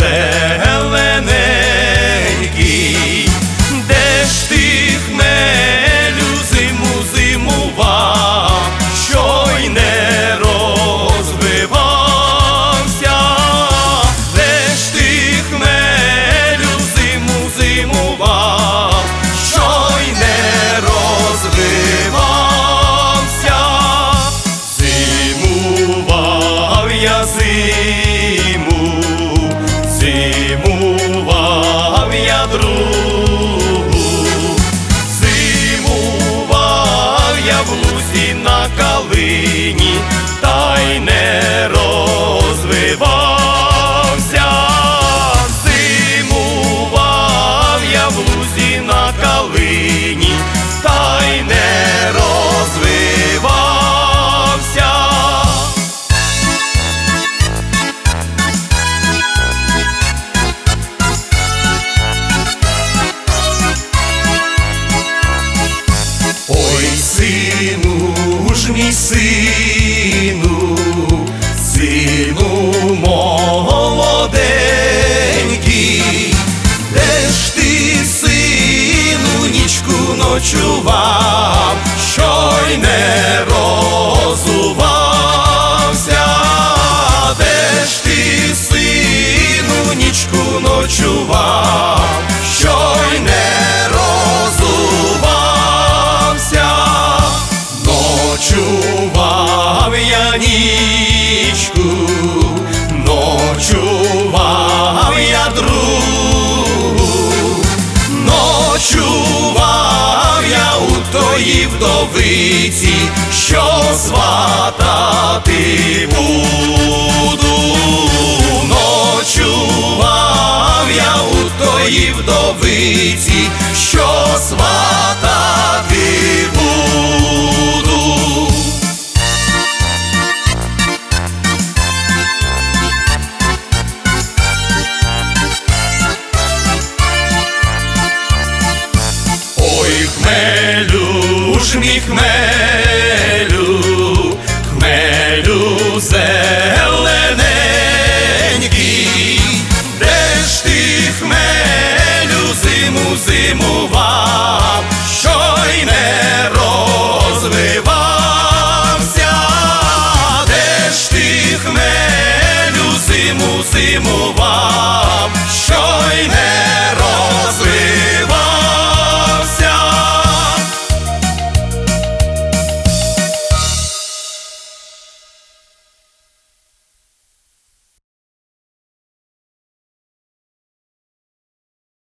зелененький, де ж ти, хмелю, зиму зимував, що й не розбивався? Де ж ти, хмелю, зиму зимував, що й не розбивався? Зимував я зиму, зимував я другу, зимував я в лузі на калині, та й не розвивався. Зимував я в лузі на калині, та й не розвивався. Ой, сину ж мій сину, сину молоденький, де ж ти, сину, нічку ночував, що й не розувався? Де ж ти, сину, нічку ночував, що й не розувався? Ночував я нічку, ночував я другу, ночував я у тої вдовиці, що сватати буду. Ночував я у тої вдовиці, що сватати буду. Ой, хмелю ж мій хмелю, хмелю зелененький, де ж ти, хмелю, зиму зимував, що й не розвивався? Де ж ти, хмелю, зиму зимував, що й не